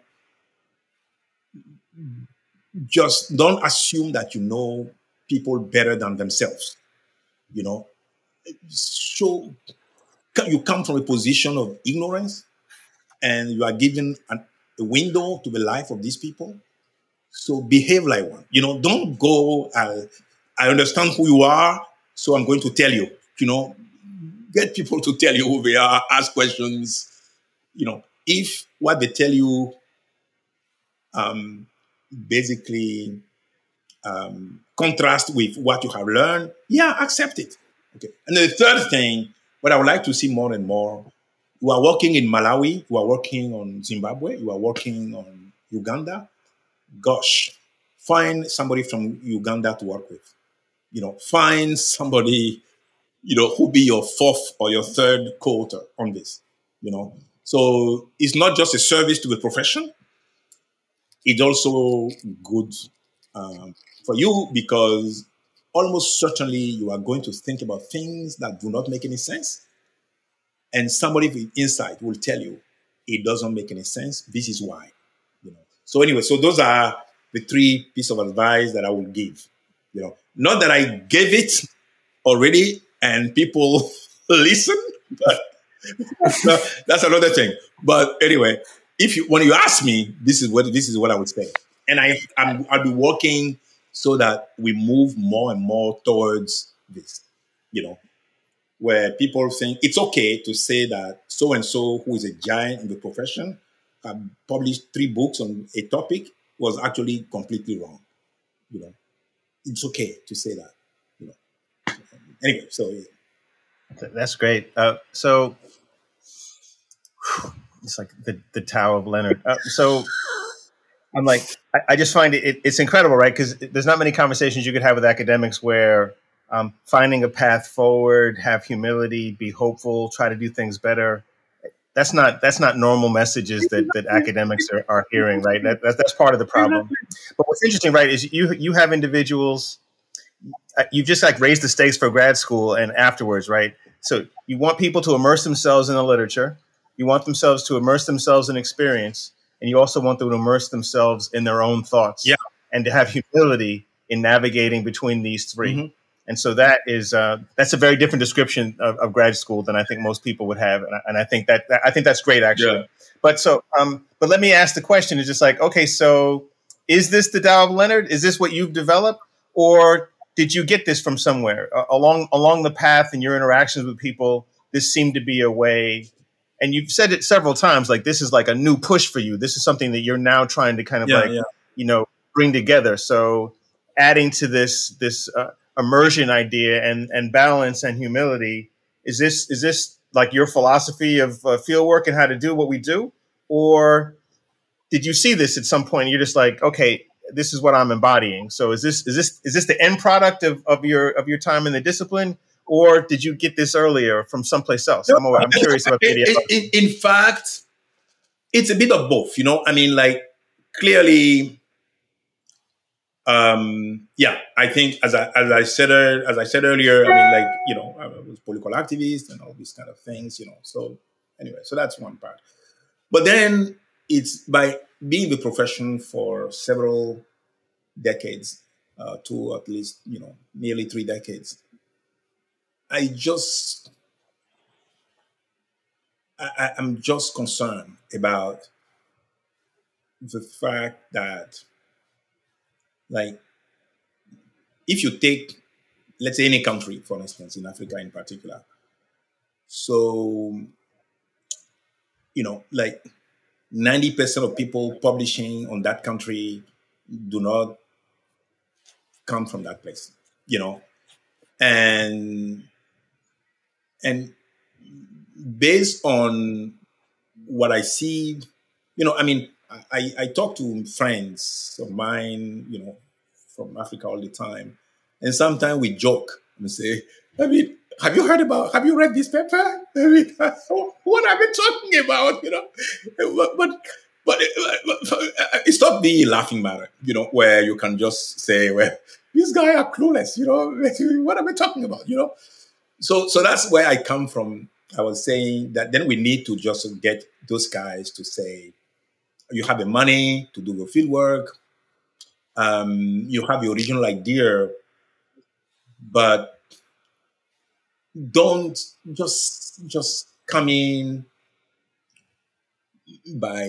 just don't assume that you know people better than themselves. You know, so you come from a position of ignorance and you are given an, a window to the life of these people. So behave like one. You know, don't go, I, I understand who you are, so I'm going to tell you. You know, get people to tell you who they are, ask questions. You know, if what they tell you um, basically um, contrast with what you have learned, yeah, accept it. Okay. And the third thing, what I would like to see more and more, you are working in Malawi, you are working on Zimbabwe, you are working on Uganda. Gosh, find somebody from Uganda to work with. You know, find somebody, you know, who be your fourth or your third co-author on this. You know, so it's not just a service to the profession. It's also good um, for you because almost certainly you are going to think about things that do not make any sense. And somebody with insight will tell you it doesn't make any sense. This is why. You know. So anyway, so those are the three pieces of advice that I will give. You know, not that I gave it already and people listen, but no, that's another thing. But anyway, if you when you ask me, this is what this is what I would say, and I I'm, I'll be working so that we move more and more towards this. You know, where people think it's okay to say that so and so who is a giant in the profession uh, published three books on a topic was actually completely wrong. You know, it's okay to say that. You know, anyway, so yeah. That's great. Uh, so it's like the, the Tao of Leonard. Uh, so I'm like, I, I just find it, it it's incredible, right? Because there's not many conversations you could have with academics where um, finding a path forward, have humility, be hopeful, try to do things better. That's not that's not normal messages that, that academics are, are hearing, right? That, that's that's part of the problem. But what's interesting, right, is you you have individuals, you just like raised the stakes for grad school and afterwards, right? So you want people to immerse themselves in the literature, you want themselves to immerse themselves in experience, and you also want them to immerse themselves in their own thoughts, Yeah. and to have humility in navigating between these three. Mm-hmm. And so that is uh, that's a very different description of, of grad school than I think most people would have, and I, and I think that, that I think that's great actually. Yeah. But so, um, but let me ask the question: It's just like, okay, so is this the Tao of Leonard? Is this what you've developed, or did you get this from somewhere uh, along along the path in your interactions with people? This seemed to be a way, and you've said it several times. Like this is like a new push for you. This is something that you're now trying to kind of Yeah, like yeah. you know bring together. So adding to this this. Uh, immersion idea and, and balance and humility. Is this is this like your philosophy of uh, field work and how to do what we do? Or did you see this at some point and you're just like, okay, this is what I'm embodying. So is this is this is this the end product of, of your of your time in the discipline? Or did you get this earlier from someplace else? I'm, I'm curious about the in, in, in fact, it's a bit of both, you know. I mean, like clearly Um, yeah, I think as I as I said uh, as I said earlier, I mean, like you know, I was a political activist and all these kind of things, you know. So anyway, so that's one part. But then it's by being the profession for several decades, uh, to at least you know nearly three decades. I just I, I'm just concerned about the fact that like if you take let's say any country, for instance, in Africa in particular. So, you know, like ninety percent of people publishing on that country do not come from that place, you know. And and based on what I see, you know, I mean, I, I talk to friends of mine, you know, from Africa all the time. And sometimes we joke and say, I mean, have you heard about, have you read this paper? I mean, what are we talking about, you know? But, but, but it's not the laughing matter, you know, where you can just say, well, these guys are clueless, you know, what are we talking about, you know? So, so that's where I come from. I was saying that then we need to just get those guys to say, you have the money to do your field work, um, you have your original idea, but don't just just come in by,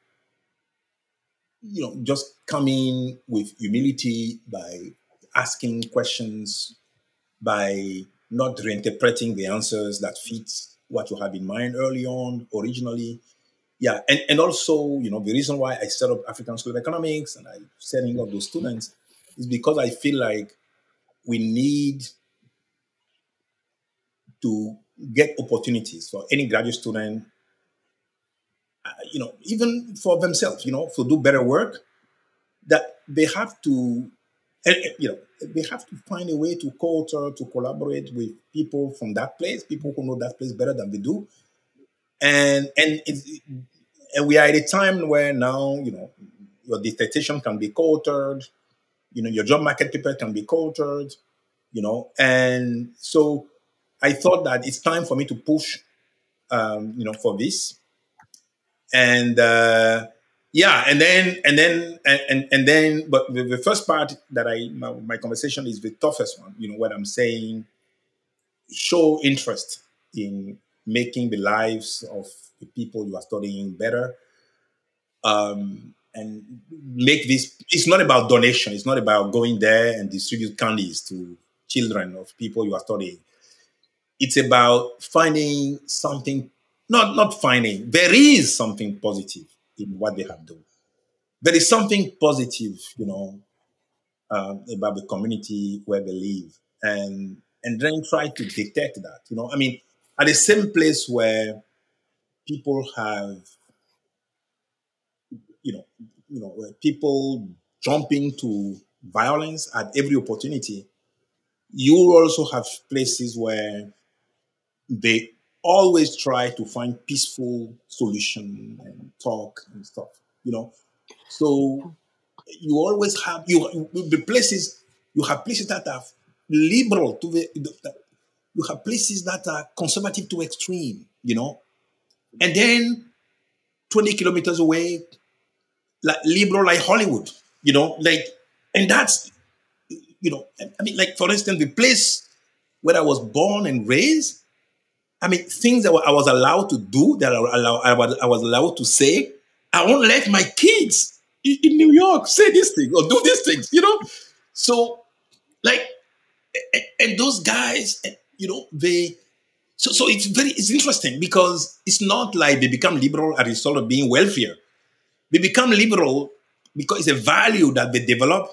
you know, just come in with humility, by asking questions, by not reinterpreting the answers that fit what you have in mind early on, originally. Yeah, and, and also, you know, the reason why I set up African School of Economics and I'm setting up those students is because I feel like we need to get opportunities for any graduate student, uh, you know, even for themselves, you know, to do better work, that they have to, and, you know, they have to find a way to co-author, to collaborate with people from that place, people who know that place better than they do. And, and it's, And we are at a time where now, you know, your dissertation can be co-authored, you know, your job market paper can be co-authored, you know, and so I thought that it's time for me to push, um, you know, for this, and uh, yeah, and then and then and and, and then, but the, the first part that I my, my conversation is the toughest one, you know, what I'm saying, show interest in making the lives of the people you are studying better. Um, and make this, it's not about donation. It's not about going there and distribute candies to children of people you are studying. It's about finding something, not, not finding, there is something positive in what they have done. There is something positive, you know, um, about the community where they live. And, and then try to detect that, you know. I mean, at the same place where people have, you know, you know, where people jumping to violence at every opportunity, you also have places where they always try to find peaceful solution and talk and stuff, you know. So you always have, you the places, you have places that are liberal to the, you have places that are conservative to extreme, you know. And then twenty kilometers away, like liberal like Hollywood, you know, like, and that's, you know, I mean, like, for instance, the place where I was born and raised, I mean, things that I was allowed to do, that I was, I was allowed to say, I won't let my kids in, in New York say this thing or do these things, you know? So, like, and, and those guys, you know, they, so, so it's very, it's interesting because it's not like they become liberal as a result of being wealthier. They become liberal because it's a value that they develop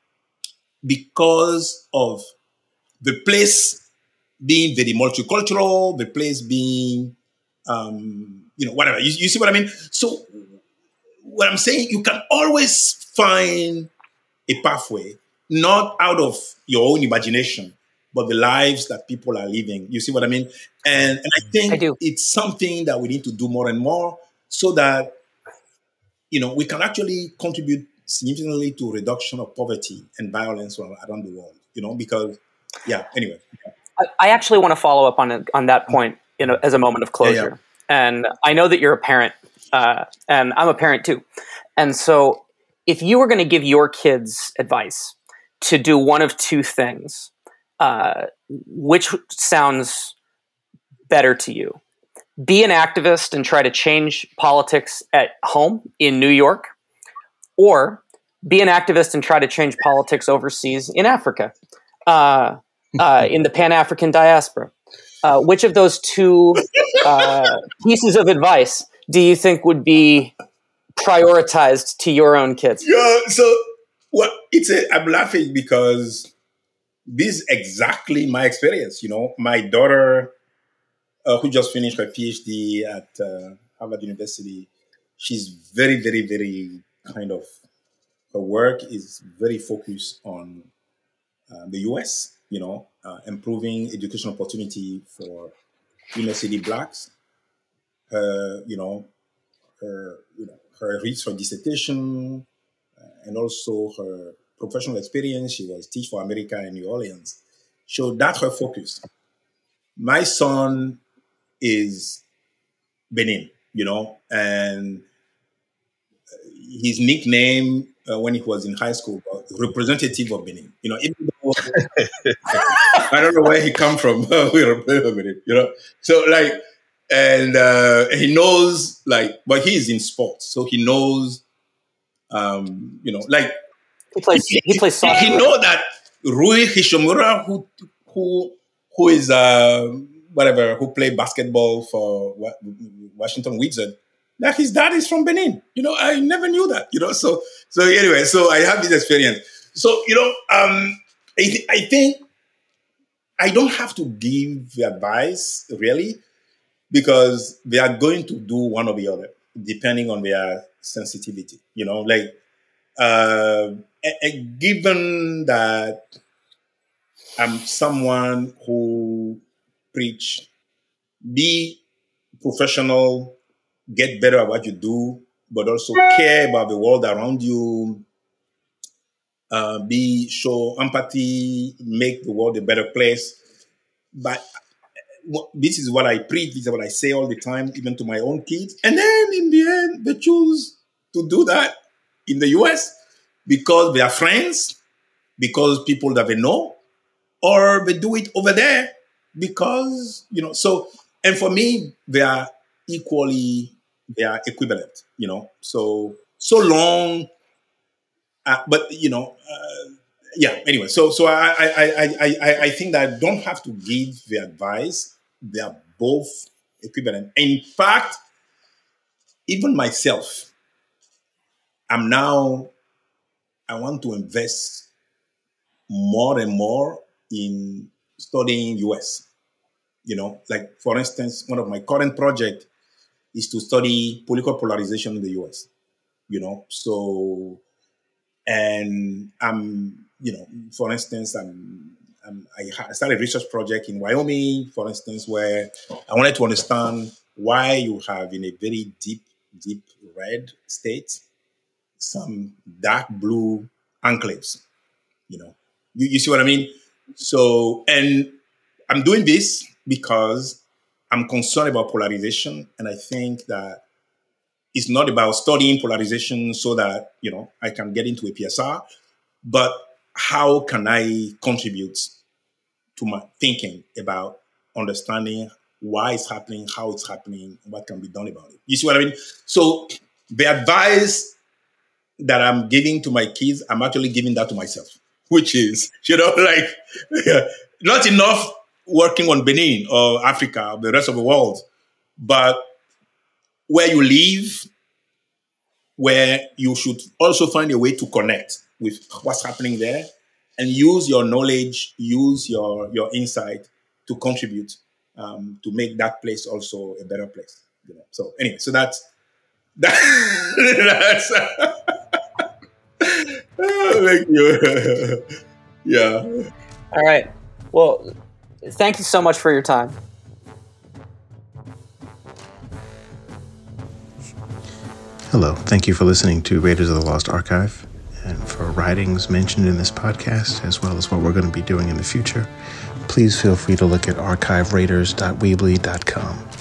because of the place being very multicultural, the place being, um, you know, whatever. You, you see what I mean? So what I'm saying, you can always find a pathway, not out of your own imagination, but the lives that people are living. You see what I mean? And, and I think I do. It's something that we need to do more and more so that, you know, we can actually contribute significantly to reduction of poverty and violence around the world, you know, because, yeah, anyway. Yeah. I, I actually want to follow up on it, on that point, you know, as a moment of closure. Yeah, yeah. And I know that you're a parent, uh, and I'm a parent too. And so if you were going to give your kids advice to do one of two things, uh, which sounds better to you? Be an activist and try to change politics at home in New York, or be an activist and try to change politics overseas in Africa, uh, uh, in the Pan-African diaspora. Uh, which of those two uh, pieces of advice do you think would be prioritized to your own kids? Yeah, so well, it's a, I'm laughing because this is exactly my experience. You know, my daughter, uh, who just finished her PhD at uh, Harvard University. She's very, very, very kind of, her work is very focused on uh, the U S, you know, uh, improving education opportunity for inner city blacks. Her, you know, her, you know, her research dissertation uh, and also her professional experience. She was Teach for America in New Orleans. So that's her focus. My son is Benin, you know, and his nickname uh, when he was in high school was representative of Benin. You know, even though I don't know where he come from, you know. So like, and uh, he knows like, but he is in sports, so he knows, um, you know, like he plays. He, he plays soccer. He know that Rui Hishimura, who who who is uh, whatever, who played basketball for Washington Wizards, that his dad is from Benin. You know, I never knew that. You know, so so anyway, so I have this experience. So you know, um, I, th- I think I don't have to give the advice really, because they are going to do one or the other depending on their sensitivity. You know, like uh, a- a given that I'm someone who preach, be professional, get better at what you do, but also care about the world around you, uh, be show empathy, make the world a better place. But this is what I preach, this is what I say all the time, even to my own kids. And then in the end, they choose to do that in the U S because they are friends, because people that they know, or they do it over there because, you know, so, and for me, they are equally, they are equivalent, you know, so, so long, uh, but, you know, uh, yeah, anyway, so, so I, I, I, I, I think that I don't have to give the advice. They are both equivalent. In fact, even myself, I'm now, I want to invest more and more in studying U S. You know, like for instance, one of my current projects is to study political polarization in the U S. You know, so, and I'm, you know, for instance, I'm, I'm I started a research project in Wyoming, for instance, where I wanted to understand why you have in a very deep, deep red state some dark blue enclaves. You know, you, you see what I mean? So, and I'm doing this because I'm concerned about polarization. And I think that it's not about studying polarization so that, you know, I can get into a P S R, but how can I contribute to my thinking about understanding why it's happening, how it's happening, what can be done about it. You see what I mean? So the advice that I'm giving to my kids, I'm actually giving that to myself, which is, you know, like not enough working on Benin or Africa or the rest of the world, but where you live, where you should also find a way to connect with what's happening there and use your knowledge, use your, your insight to contribute um, to make that place also a better place. You know? So anyway, so that's, that, that's thank you. Yeah. All right. Well, thank you so much for your time. Hello. Thank you for listening to Raiders of the Lost Archive and for writings mentioned in this podcast, as well as what we're going to be doing in the future. Please feel free to look at archive raiders dot weebly dot com.